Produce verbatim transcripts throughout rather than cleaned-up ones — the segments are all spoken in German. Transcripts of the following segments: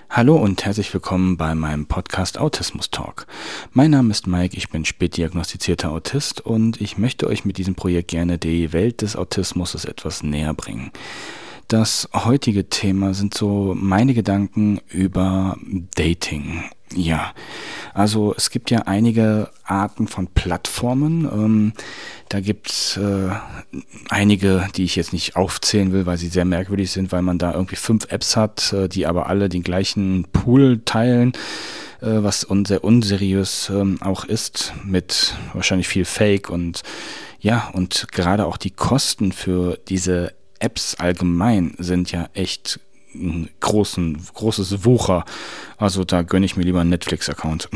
Hallo und herzlich willkommen bei meinem Podcast Autismus Talk. Mein Name ist Mike, ich bin spätdiagnostizierter Autist und ich möchte euch mit diesem Projekt gerne die Welt des Autismus etwas näher bringen. Das heutige Thema sind so meine Gedanken über Dating. Ja, also es gibt ja einige Arten von Plattformen. Ähm, da gibt es äh, einige, die ich jetzt nicht aufzählen will, weil sie sehr merkwürdig sind, weil man da irgendwie fünf Apps hat, äh, die aber alle den gleichen Pool teilen, äh, was un- sehr unseriös ähm, auch ist, mit wahrscheinlich viel Fake und ja, und gerade auch die Kosten für diese Apps allgemein sind ja echt ein großen, großes Wucher. Also da gönne ich mir lieber einen Netflix-Account.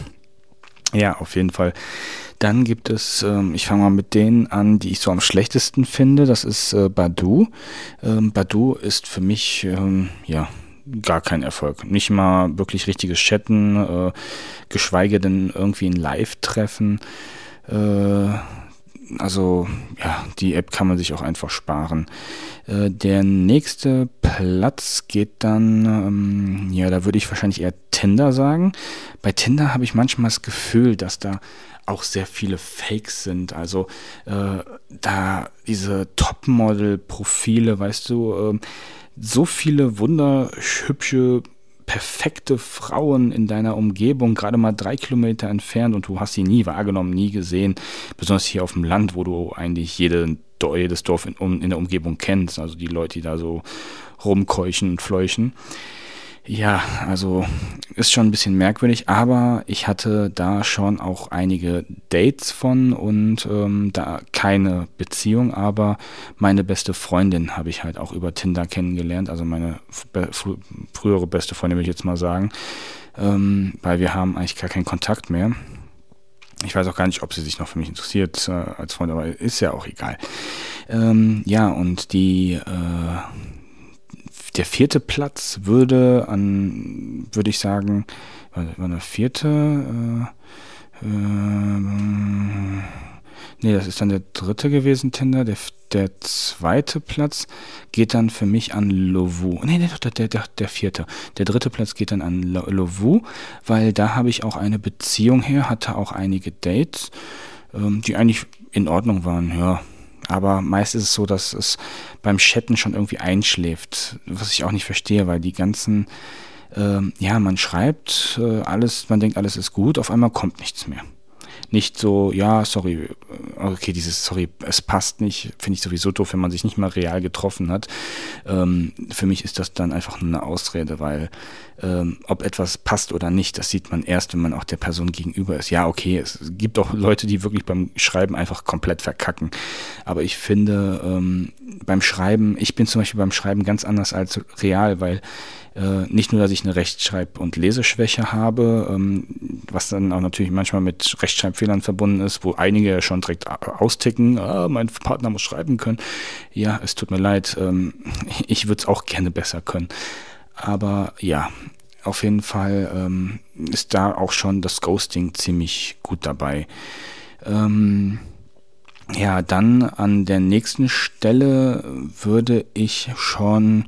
Ja, auf jeden Fall. Dann gibt es, ähm, ich fange mal mit denen an, die ich so am schlechtesten finde. Das ist äh, Badoo. Ähm, Badoo ist für mich, ähm, ja, gar kein Erfolg. Nicht mal wirklich richtiges Chatten, äh, geschweige denn irgendwie ein Live-Treffen. Äh, Also, ja, die App kann man sich auch einfach sparen. Äh, der nächste Platz geht dann, ähm, ja, da würde ich wahrscheinlich eher Tinder sagen. Bei Tinder habe ich manchmal das Gefühl, dass da auch sehr viele Fakes sind. Also, äh, da diese Topmodel-Profile, weißt du, ähm, so viele wunderhübsche perfekte Frauen in deiner Umgebung, gerade mal drei Kilometer entfernt und du hast sie nie wahrgenommen, nie gesehen, besonders hier auf dem Land, wo du eigentlich jede, jedes Dorf in, um, in der Umgebung kennst, also die Leute, die da so rumkeuchen und fleuchen. Ja, also ist schon ein bisschen merkwürdig, aber ich hatte da schon auch einige Dates von und ähm, da keine Beziehung, aber meine beste Freundin habe ich halt auch über Tinder kennengelernt, also meine f- fr frühere beste Freundin will ich jetzt mal sagen, ähm, weil wir haben eigentlich gar keinen Kontakt mehr. Ich weiß auch gar nicht, ob sie sich noch für mich interessiert äh, als Freund, aber ist ja auch egal. Ähm, ja, und die äh, der vierte Platz würde an, würde ich sagen, war, war der vierte, äh, äh, nee, das ist dann der dritte gewesen, Tinder. Der, der zweite Platz geht dann für mich an Lovoo. Nee, nee, der, der, der, der vierte. Der dritte Platz geht dann an Lo- Lovoo, weil da habe ich auch eine Beziehung her, hatte auch einige Dates, ähm, die eigentlich in Ordnung waren, ja. Aber meist ist es so, dass es beim Chatten schon irgendwie einschläft, was ich auch nicht verstehe, weil die ganzen, ähm, ja, man schreibt äh, alles, man denkt, alles ist gut, auf einmal kommt nichts mehr. Nicht so, ja, sorry, äh, okay, dieses sorry, es passt nicht, finde ich sowieso doof, wenn man sich nicht mal real getroffen hat. Ähm, für mich ist das dann einfach nur eine Ausrede, weil ähm, ob etwas passt oder nicht, das sieht man erst, wenn man auch der Person gegenüber ist. Ja, okay, es gibt auch Leute, die wirklich beim Schreiben einfach komplett verkacken. Aber ich finde, ähm, beim Schreiben, ich bin zum Beispiel beim Schreiben ganz anders als real, weil äh, nicht nur, dass ich eine Rechtschreib- und Leseschwäche habe, ähm, was dann auch natürlich manchmal mit Rechtschreibfehlern verbunden ist, wo einige ja schon direkt austicken, ah, mein Partner muss schreiben können. Ja, es tut mir leid, ähm, ich würde es auch gerne besser können. Aber ja, auf jeden Fall ähm, ist da auch schon das Ghosting ziemlich gut dabei. Ähm, ja, dann an der nächsten Stelle würde ich schon,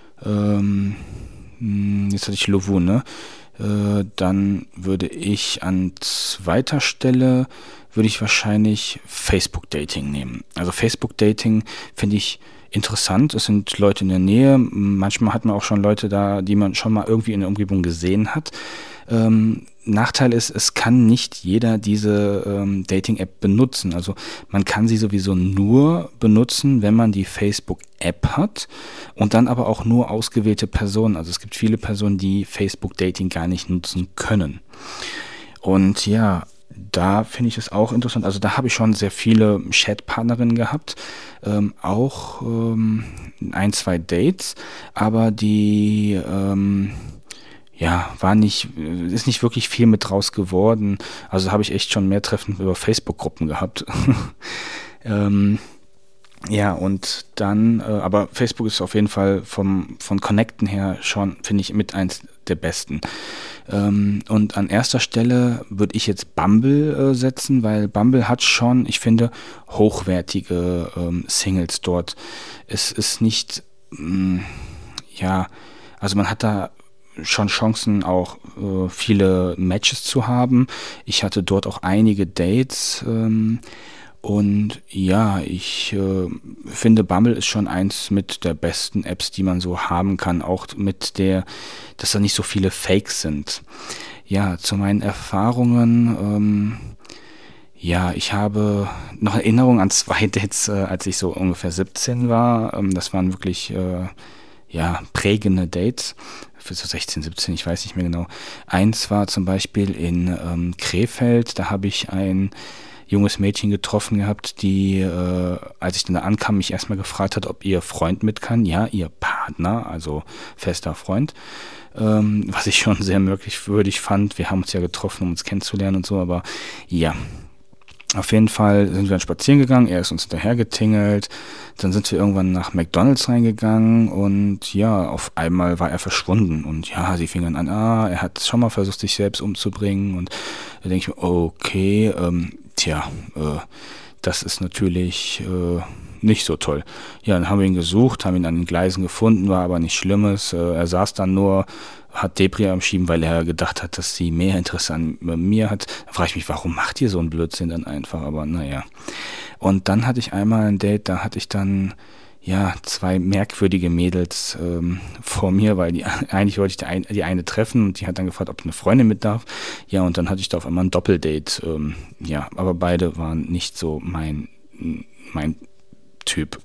ähm, hm, jetzt hatte ich Lovoo, ne? Äh, dann würde ich an zweiter Stelle, würde ich wahrscheinlich Facebook-Dating nehmen. Also Facebook-Dating finde ich interessant. Es sind Leute in der Nähe. Manchmal hat man auch schon Leute da, die man schon mal irgendwie in der Umgebung gesehen hat. Ähm, Nachteil ist, es kann nicht jeder diese ähm, Dating-App benutzen. Also man kann sie sowieso nur benutzen, wenn man die Facebook-App hat und dann aber auch nur ausgewählte Personen. Also es gibt viele Personen, die Facebook-Dating gar nicht nutzen können. Und ja, da finde ich es auch interessant. Also da habe ich schon sehr viele Chatpartnerinnen gehabt, ähm, auch ähm, ein, zwei Dates, aber die ähm, ja, war nicht, ist nicht wirklich viel mit draus geworden. Also habe ich echt schon mehr Treffen über Facebook-Gruppen gehabt. ähm, ja, und dann, äh, aber Facebook ist auf jeden Fall vom, von Connecten her schon, finde ich, mit eins der besten. Ähm, und an erster Stelle würde ich jetzt Bumble äh, setzen, weil Bumble hat schon, ich finde, hochwertige ähm, Singles dort. Es ist nicht, mh, ja, also man hat da schon Chancen, auch äh, viele Matches zu haben. Ich hatte dort auch einige Dates. Ähm, und ja, ich äh, finde, Bumble ist schon eins mit der besten Apps, die man so haben kann. Auch mit der, dass da nicht so viele Fakes sind. Ja, zu meinen Erfahrungen. Ähm, ja, ich habe noch Erinnerungen an zwei Dates, äh, als ich so ungefähr siebzehn war. Ähm, das waren wirklich äh, ja, prägende Dates. Für so sechzehn, siebzehn, ich weiß nicht mehr genau. Eins war zum Beispiel in ähm, Krefeld. Da habe ich ein junges Mädchen getroffen gehabt, die, äh, als ich dann da ankam, mich erstmal gefragt hat, ob ihr Freund mit kann. Ja, ihr Partner, also fester Freund. Ähm, was ich schon sehr merkwürdig fand. Wir haben uns ja getroffen, um uns kennenzulernen und so, aber ja. Auf jeden Fall sind wir dann spazieren gegangen, er ist uns hinterher getingelt, dann sind wir irgendwann nach McDonald's reingegangen und ja, auf einmal war er verschwunden und ja, sie fingen dann an, ah, er hat schon mal versucht, sich selbst umzubringen und da denke ich mir, okay, ähm, tja, äh, das ist natürlich äh, nicht so toll. Ja, dann haben wir ihn gesucht, haben ihn an den Gleisen gefunden, war aber nichts Schlimmes, äh, er saß dann nur, hat Depri am Schieben, weil er gedacht hat, dass sie mehr Interesse an mir hat. Da frage ich mich, warum macht ihr so einen Blödsinn dann einfach? Aber naja. Und dann hatte ich einmal ein Date, da hatte ich dann ja zwei merkwürdige Mädels ähm, vor mir, weil die eigentlich wollte ich die, ein, die eine treffen und die hat dann gefragt, ob eine Freundin mit darf. Ja, und dann hatte ich da auf einmal ein Doppeldate. Ähm, ja, aber beide waren nicht so mein, mein Typ.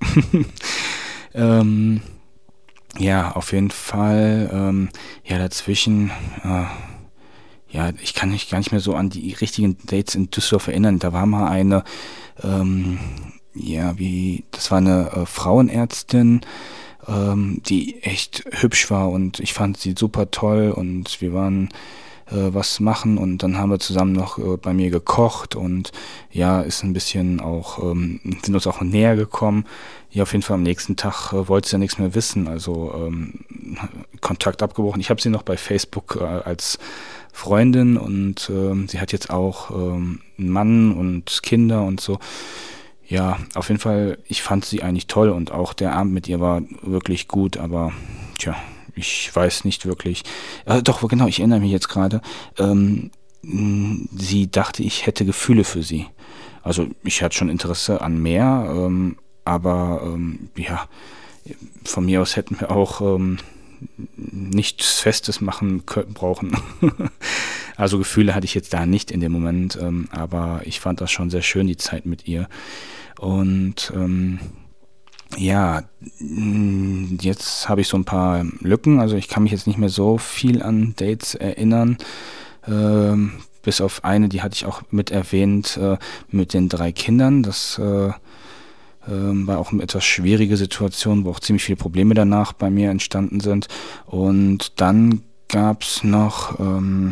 ähm, Ja, auf jeden Fall. Ähm, ja, dazwischen, äh, ja, ich kann mich gar nicht mehr so an die richtigen Dates in Düsseldorf erinnern. Da war mal eine, ähm, ja, wie, das war eine äh, Frauenärztin, ähm, die echt hübsch war und ich fand sie super toll und wir waren äh, was machen und dann haben wir zusammen noch äh, bei mir gekocht und ja, ist ein bisschen auch, ähm, sind uns auch näher gekommen. Ja, auf jeden Fall am nächsten Tag äh, wollte sie ja nichts mehr wissen, also ähm, Kontakt abgebrochen. Ich habe sie noch bei Facebook äh, als Freundin und ähm, sie hat jetzt auch ähm, einen Mann und Kinder und so. Ja, auf jeden Fall, ich fand sie eigentlich toll und auch der Abend mit ihr war wirklich gut, aber tja, ich weiß nicht wirklich. Äh, doch, genau, ich erinnere mich jetzt gerade. Ähm, mh, sie dachte, ich hätte Gefühle für sie. Also ich hatte schon Interesse an mehr, ähm, aber ähm, ja, von mir aus hätten wir auch ähm, nichts Festes machen können, brauchen. Also Gefühle hatte ich jetzt da nicht in dem Moment, ähm, aber ich fand das schon sehr schön, die Zeit mit ihr. Und ähm, ja, mh, jetzt habe ich so ein paar Lücken, also ich kann mich jetzt nicht mehr so viel an Dates erinnern. Ähm, bis auf eine, die hatte ich auch mit erwähnt, äh, mit den drei Kindern. Das äh, ähm, war auch eine etwas schwierige Situation, wo auch ziemlich viele Probleme danach bei mir entstanden sind. Und dann gab es noch, ähm,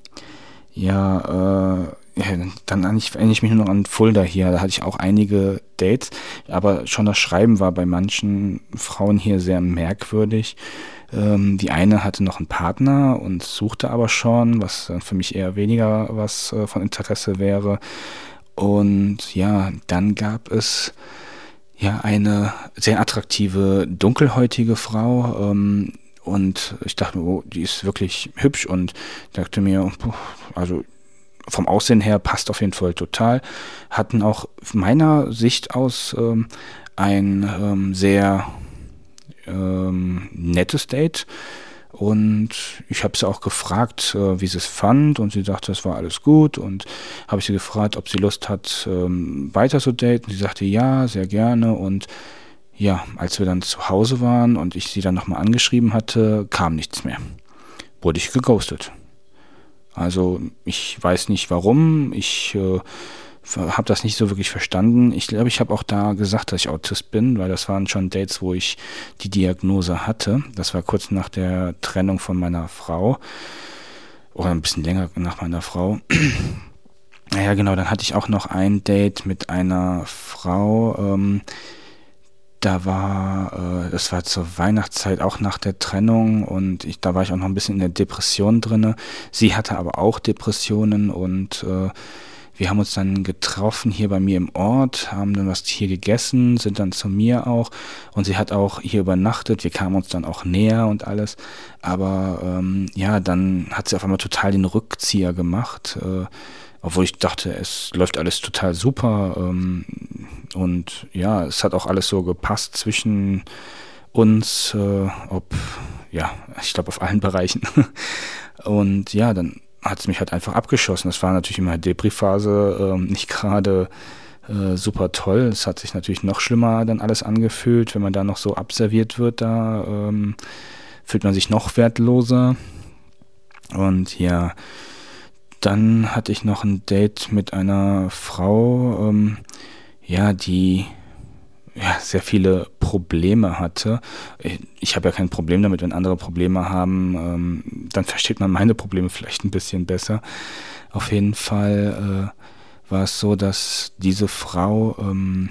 ja, äh, ja, dann erinnere ich mich nur noch an Fulda hier. Da hatte ich auch einige Dates, aber schon das Schreiben war bei manchen Frauen hier sehr merkwürdig. Ähm, die eine hatte noch einen Partner und suchte aber schon, was dann für mich eher weniger was äh, von Interesse wäre. Und ja, dann gab es ja eine sehr attraktive, dunkelhäutige Frau. Ähm, und ich dachte mir, oh, die ist wirklich hübsch und dachte mir, puh, also vom Aussehen her passt auf jeden Fall total. Hatten auch meiner Sicht aus ähm, ein ähm, sehr ähm, nettes Date. Und ich habe sie auch gefragt, äh, wie sie es fand. Und sie sagte, es war alles gut. Und habe ich sie gefragt, ob sie Lust hat, ähm, weiter zu daten. Sie sagte, ja, sehr gerne. Und ja, als wir dann zu Hause waren und ich sie dann nochmal angeschrieben hatte, kam nichts mehr. Wurde ich geghostet. Also ich weiß nicht warum, ich äh, habe das nicht so wirklich verstanden. Ich glaube, ich habe auch da gesagt, dass ich Autist bin, weil das waren schon Dates, wo ich die Diagnose hatte. Das war kurz nach der Trennung von meiner Frau oder ein bisschen länger nach meiner Frau. Naja, genau, dann hatte ich auch noch ein Date mit einer Frau, ähm, da war, äh, das war zur Weihnachtszeit, auch nach der Trennung und ich, da war ich auch noch ein bisschen in der Depression drinne. Sie hatte aber auch Depressionen und äh, wir haben uns dann getroffen hier bei mir im Ort, haben dann was hier gegessen, sind dann zu mir auch und sie hat auch hier übernachtet. Wir kamen uns dann auch näher und alles. Aber ähm, ja, dann hat sie auf einmal total den Rückzieher gemacht, äh, obwohl ich dachte, es läuft alles total super. Ähm, und ja, es hat auch alles so gepasst zwischen uns, äh, ob, ja, ich glaube auf allen Bereichen. Und ja, dann hat es mich halt einfach abgeschossen. Das war natürlich in meiner Depri-Phase ähm, nicht gerade äh, super toll. Es hat sich natürlich noch schlimmer dann alles angefühlt, wenn man da noch so abserviert wird, da ähm, fühlt man sich noch wertloser. Und ja, dann hatte ich noch ein Date mit einer Frau, ähm, ja, die ja, sehr viele Probleme hatte. Ich habe ja kein Problem damit, wenn andere Probleme haben, ähm, dann versteht man meine Probleme vielleicht ein bisschen besser. Auf jeden Fall äh, war es so, dass diese Frau, ähm,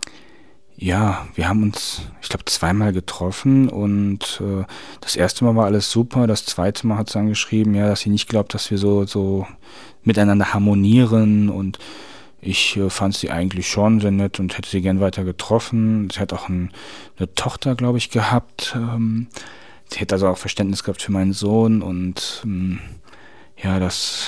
ja, wir haben uns, ich glaube, zweimal getroffen und äh, das erste Mal war alles super, das zweite Mal hat sie dann geschrieben, ja, dass sie nicht glaubt, dass wir so, so miteinander harmonieren und ich äh, fand sie eigentlich schon sehr nett und hätte sie gern weiter getroffen. Sie hat auch ein, eine Tochter, glaube ich, gehabt. Ähm, sie hätte also auch Verständnis gehabt für meinen Sohn und ähm, ja, das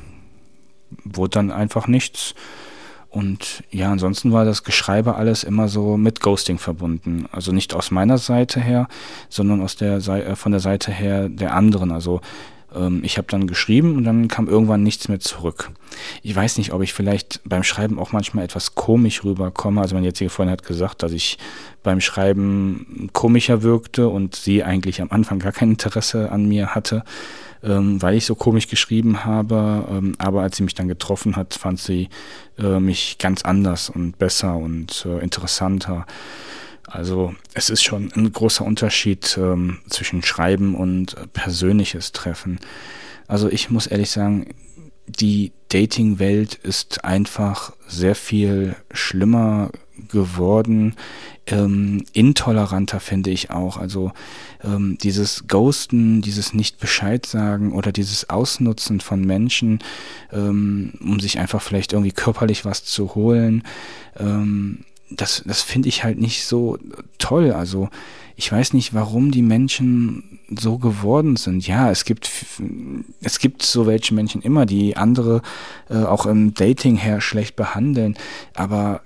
wurde dann einfach nichts. Und ja, ansonsten war das Geschreibe alles immer so mit Ghosting verbunden. Also nicht aus meiner Seite her, sondern aus der Sei- äh, von der Seite her der anderen. Also ähm, ich habe dann geschrieben und dann kam irgendwann nichts mehr zurück. Ich weiß nicht, ob ich vielleicht beim Schreiben auch manchmal etwas komisch rüberkomme. Also mein jetziger Freund hat gesagt, dass ich beim Schreiben komischer wirkte und sie eigentlich am Anfang gar kein Interesse an mir hatte, ähm, weil ich so komisch geschrieben habe. Ähm, aber als sie mich dann getroffen hat, fand sie äh, mich ganz anders und besser und äh, interessanter. Also es ist schon ein großer Unterschied ähm, zwischen Schreiben und äh, persönliches Treffen. Also ich muss ehrlich sagen, die Dating-Welt ist einfach sehr viel schlimmer geworden, ähm, intoleranter finde ich auch. Also ähm, dieses Ghosten, dieses Nicht-Bescheid sagen oder dieses Ausnutzen von Menschen, ähm, um sich einfach vielleicht irgendwie körperlich was zu holen, ähm, das, das finde ich halt nicht so toll. Also ich weiß nicht, warum die Menschen so geworden sind. Ja, es gibt es gibt so welche Menschen immer, die andere äh, auch im Dating her schlecht behandeln. Aber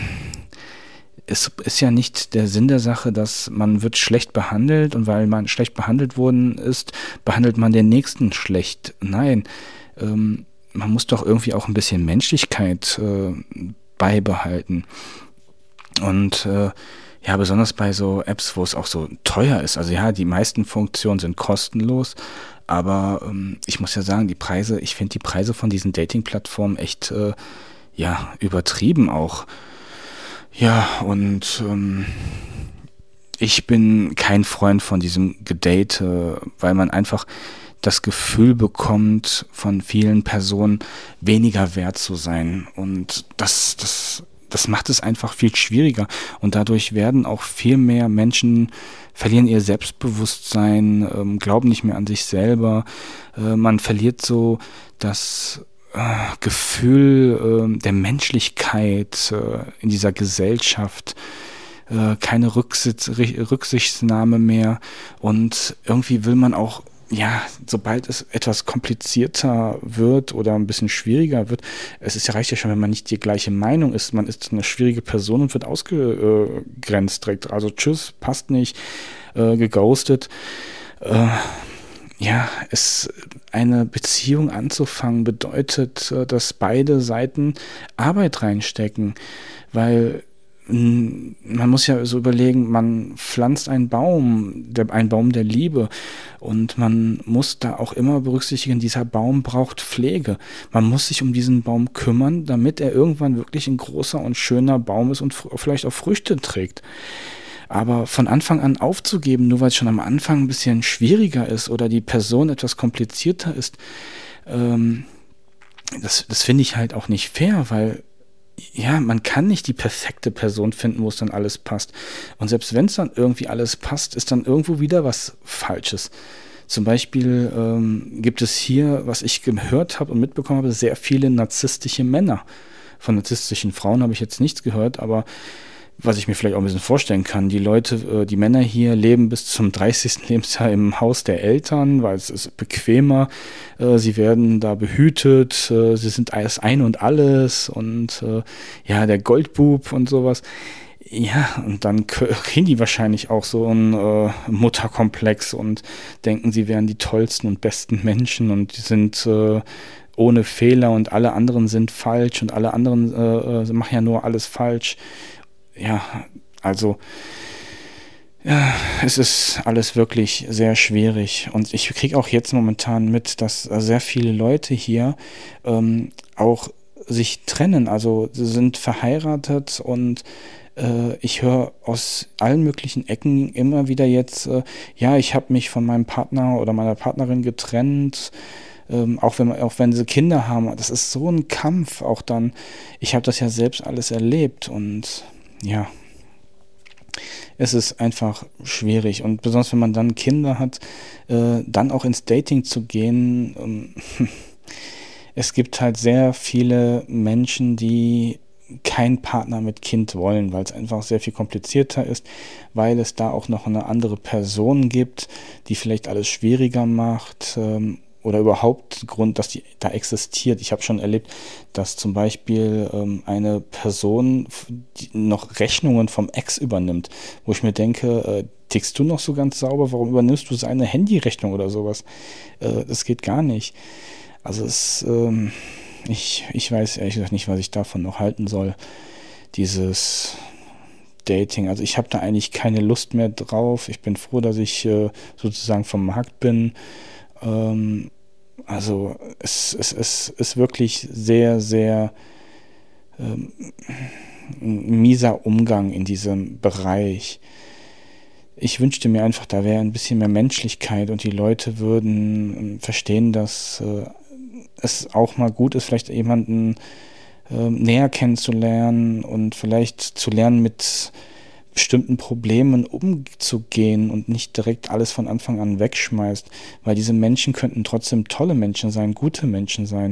es ist ja nicht der Sinn der Sache, dass man wird schlecht behandelt und weil man schlecht behandelt worden ist, behandelt man den Nächsten schlecht. Nein, ähm, man muss doch irgendwie auch ein bisschen Menschlichkeit äh, beibehalten. Und äh, ja, besonders bei so Apps, wo es auch so teuer ist. Also ja, die meisten Funktionen sind kostenlos, aber ähm, ich muss ja sagen, die Preise, ich finde die Preise von diesen Dating-Plattformen echt äh, ja, übertrieben auch. Ja, und ähm, ich bin kein Freund von diesem Gedate, weil man einfach das Gefühl bekommt, von vielen Personen weniger wert zu sein. Und das, das, das macht es einfach viel schwieriger. Und dadurch werden auch viel mehr Menschen verlieren ihr Selbstbewusstsein, ähm, glauben nicht mehr an sich selber. Äh, man verliert so das äh, Gefühl äh, der Menschlichkeit äh, in dieser Gesellschaft. Äh, keine Rücksitz, Rücksichtnahme mehr. Und irgendwie will man auch, ja, sobald es etwas komplizierter wird oder ein bisschen schwieriger wird, es ist ja reicht ja schon, wenn man nicht die gleiche Meinung ist, man ist eine schwierige Person und wird ausgegrenzt direkt. Also tschüss, passt nicht, äh, geghostet. Äh, ja, es eine Beziehung anzufangen bedeutet, äh, dass beide Seiten Arbeit reinstecken, weil man muss ja so überlegen, man pflanzt einen Baum, der, einen Baum der Liebe und man muss da auch immer berücksichtigen, dieser Baum braucht Pflege. Man muss sich um diesen Baum kümmern, damit er irgendwann wirklich ein großer und schöner Baum ist und f- vielleicht auch Früchte trägt. Aber von Anfang an aufzugeben, nur weil es schon am Anfang ein bisschen schwieriger ist oder die Person etwas komplizierter ist, ähm, das, das finde ich halt auch nicht fair, weil ja, man kann nicht die perfekte Person finden, wo es dann alles passt. Und selbst wenn es dann irgendwie alles passt, ist dann irgendwo wieder was Falsches. Zum Beispiel ähm, gibt es hier, was ich gehört habe und mitbekommen habe, sehr viele narzisstische Männer. Von narzisstischen Frauen habe ich jetzt nichts gehört, aber was ich mir vielleicht auch ein bisschen vorstellen kann, die Leute, äh, die Männer hier leben bis zum dreißigsten Lebensjahr im Haus der Eltern, weil es ist bequemer, äh, sie werden da behütet, äh, sie sind alles ein und alles und äh, ja, der Goldbub und sowas. Ja, und dann kriegen die wahrscheinlich auch so einen äh, Mutterkomplex und denken, sie wären die tollsten und besten Menschen und die sind äh, ohne Fehler und alle anderen sind falsch und alle anderen äh, äh, machen ja nur alles falsch. Ja, also ja, es ist alles wirklich sehr schwierig und ich kriege auch jetzt momentan mit, dass sehr viele Leute hier ähm, auch sich trennen, also sie sind verheiratet und äh, ich höre aus allen möglichen Ecken immer wieder jetzt, äh, ja, ich habe mich von meinem Partner oder meiner Partnerin getrennt, ähm, auch wenn auch wenn sie Kinder haben, das ist so ein Kampf auch dann, ich habe das ja selbst alles erlebt und ja, es ist einfach schwierig und besonders wenn man dann Kinder hat, äh, dann auch ins Dating zu gehen. Ähm, es gibt halt sehr viele Menschen, die keinen Partner mit Kind wollen, weil es einfach sehr viel komplizierter ist, weil es da auch noch eine andere Person gibt, die vielleicht alles schwieriger macht. Ähm, oder überhaupt Grund, dass die da existiert. Ich habe schon erlebt, dass zum Beispiel ähm, eine Person die noch Rechnungen vom Ex übernimmt, wo ich mir denke, äh, tickst du noch so ganz sauber, warum übernimmst du seine Handyrechnung oder sowas? Äh, das geht gar nicht. Also es, ähm, ich, ich weiß ehrlich gesagt nicht, was ich davon noch halten soll. Dieses Dating, also ich habe da eigentlich keine Lust mehr drauf. Ich bin froh, dass ich äh, sozusagen vom Markt bin. Ähm, also es, es, es ist wirklich sehr, sehr ähm, ein mieser Umgang in diesem Bereich. Ich wünschte mir einfach, da wäre ein bisschen mehr Menschlichkeit und die Leute würden verstehen, dass äh, es auch mal gut ist, vielleicht jemanden äh, näher kennenzulernen und vielleicht zu lernen, mit bestimmten Problemen umzugehen und nicht direkt alles von Anfang an wegschmeißt, weil diese Menschen könnten trotzdem tolle Menschen sein, gute Menschen sein.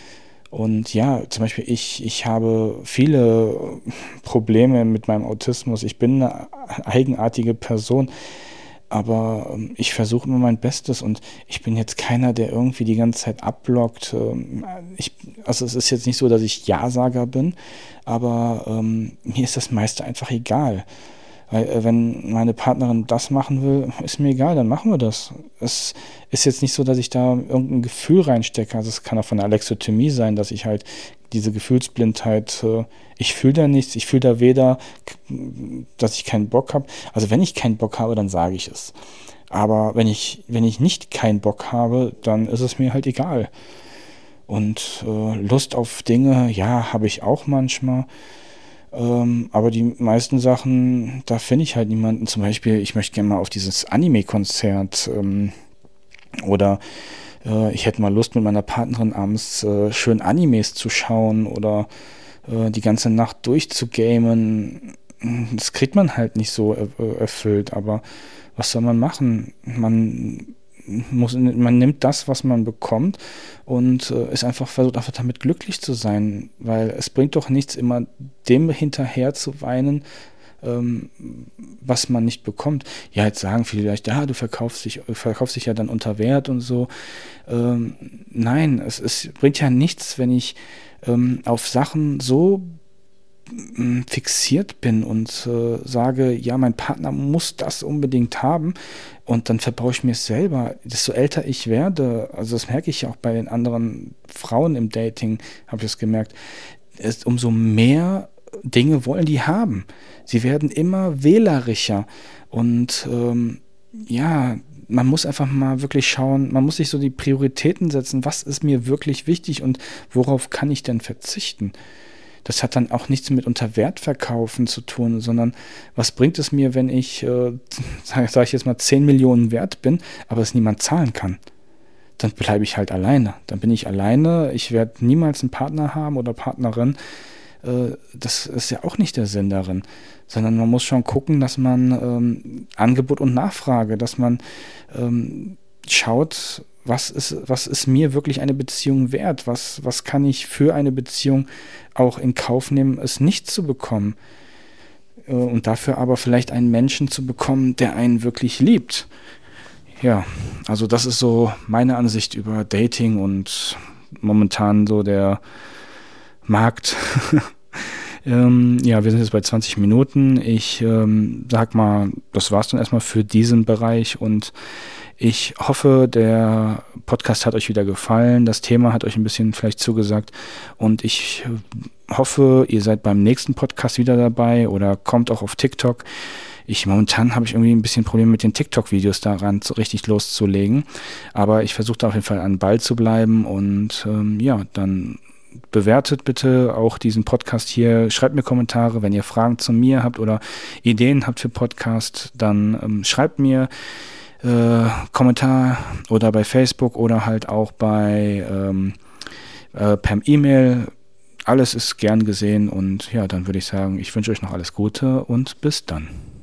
Und ja, zum Beispiel ich, ich habe viele Probleme mit meinem Autismus. Ich bin eine eigenartige Person, aber ähm, ich versuche immer mein Bestes und ich bin jetzt keiner, der irgendwie die ganze Zeit abblockt. Ähm, ich, also es ist jetzt nicht so, dass ich Ja-Sager bin, aber ähm, mir ist das meiste einfach egal. Weil äh, wenn meine Partnerin das machen will, ist mir egal, dann machen wir das. Es ist jetzt nicht so, dass ich da irgendein Gefühl reinstecke. Also es kann auch von der Alexithymie sein, dass ich halt diese Gefühlsblindheit, äh, ich fühle da nichts, ich fühle da weder, dass ich keinen Bock habe. Also wenn ich keinen Bock habe, dann sage ich es. Aber wenn ich, wenn ich nicht keinen Bock habe, dann ist es mir halt egal. Und äh, Lust auf Dinge, ja, habe ich auch manchmal. Ähm, aber die meisten Sachen, da finde ich halt niemanden. Zum Beispiel, ich möchte gerne mal auf dieses Anime-Konzert ähm, oder äh, ich hätte mal Lust mit meiner Partnerin abends äh, schön Animes zu schauen oder äh, die ganze Nacht durchzugamen. Das kriegt man halt nicht so er- erfüllt, aber was soll man machen? Man muss, man nimmt das, was man bekommt und äh, ist einfach versucht, einfach damit glücklich zu sein, weil es bringt doch nichts, immer dem hinterher zu weinen, ähm, was man nicht bekommt. Ja, jetzt sagen viele vielleicht, ja, du verkaufst dich, verkaufst dich ja dann unter Wert und so. Ähm, nein, es, es bringt ja nichts, wenn ich ähm, auf Sachen so fixiert bin und äh, sage, ja, mein Partner muss das unbedingt haben und dann verbaue ich mir es selber. Desto älter ich werde, also das merke ich ja auch bei den anderen Frauen im Dating, habe ich es gemerkt, ist, umso mehr Dinge wollen die haben. Sie werden immer wählerischer und ähm, ja, man muss einfach mal wirklich schauen, man muss sich so die Prioritäten setzen, was ist mir wirklich wichtig und worauf kann ich denn verzichten? Das hat dann auch nichts mit Unterwertverkaufen zu tun, sondern was bringt es mir, wenn ich, äh, sage sag ich jetzt mal, zehn Millionen wert bin, aber es niemand zahlen kann? Dann bleibe ich halt alleine. Dann bin ich alleine, ich werde niemals einen Partner haben oder Partnerin. Äh, das ist ja auch nicht der Sinn darin, sondern man muss schon gucken, dass man ähm, Angebot und Nachfrage, dass man ähm, schaut, was ist, was ist mir wirklich eine Beziehung wert? Was, was kann ich für eine Beziehung auch in Kauf nehmen, es nicht zu bekommen? Äh, und dafür aber vielleicht einen Menschen zu bekommen, der einen wirklich liebt. Ja, also das ist so meine Ansicht über Dating und momentan so der Markt. ähm, ja, wir sind jetzt bei zwanzig Minuten. Ich ähm, sag mal, das war's dann erstmal für diesen Bereich und ich hoffe, der Podcast hat euch wieder gefallen. Das Thema hat euch ein bisschen vielleicht zugesagt und ich hoffe, ihr seid beim nächsten Podcast wieder dabei oder kommt auch auf TikTok. Ich momentan habe ich irgendwie ein bisschen Probleme mit den TikTok-Videos daran so richtig loszulegen, aber ich versuche da auf jeden Fall an Ball zu bleiben und ähm, ja, dann bewertet bitte auch diesen Podcast hier, schreibt mir Kommentare, wenn ihr Fragen zu mir habt oder Ideen habt für Podcast, dann ähm, schreibt mir äh, Kommentar oder bei Facebook oder halt auch bei ähm, äh, per E-Mail. Alles ist gern gesehen und ja, dann würde ich sagen, ich wünsche euch noch alles Gute und bis dann.